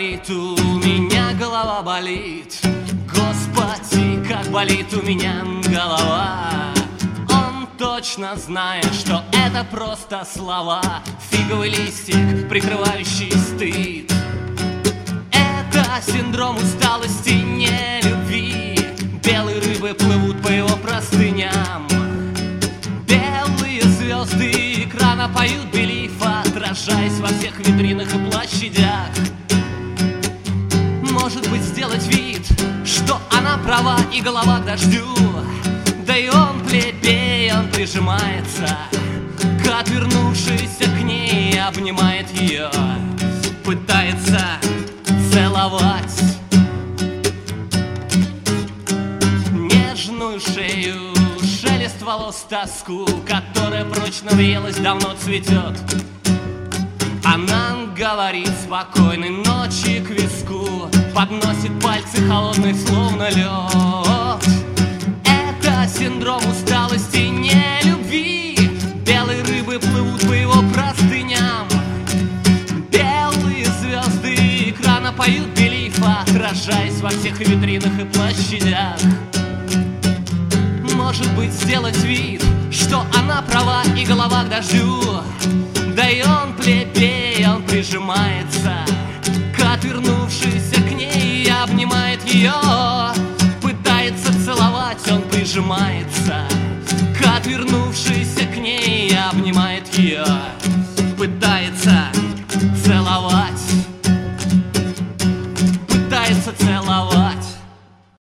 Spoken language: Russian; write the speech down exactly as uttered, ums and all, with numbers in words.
говорит, у меня голова болит. Господи, как болит у меня голова. Он точно знает, что это просто слова, фиговый листик, прикрывающий стыд. Это синдром усталости, не любви. Белые рыбы плывут по его простыням. Белые звезды экрана поют белив, отражаясь во всех витринах и площадях. Может быть, сделать вид, что она права и голова к дождю. Да и он плебей, он прижимается к отвернувшейся к ней и обнимает ее, пытается целовать нежную шею, шелест волос, тоску, которая прочно въелась, давно цветет. Она говорит спокойной ночи к виску, подносит пальцы холодные, словно лед. Это синдром усталости, не любви. Белые рыбы плывут по его простыням. Белые звезды экрана поют белив, отражаясь во всех витринах и площадях. Может быть, сделать вид, что она права и голова к дождю. Да и он плебей, он прижимается к отвернувшейся к ней и обнимает ее, пытается целовать, он прижимается к отвернувшейся к ней и обнимает ее, пытается целовать, пытается целовать.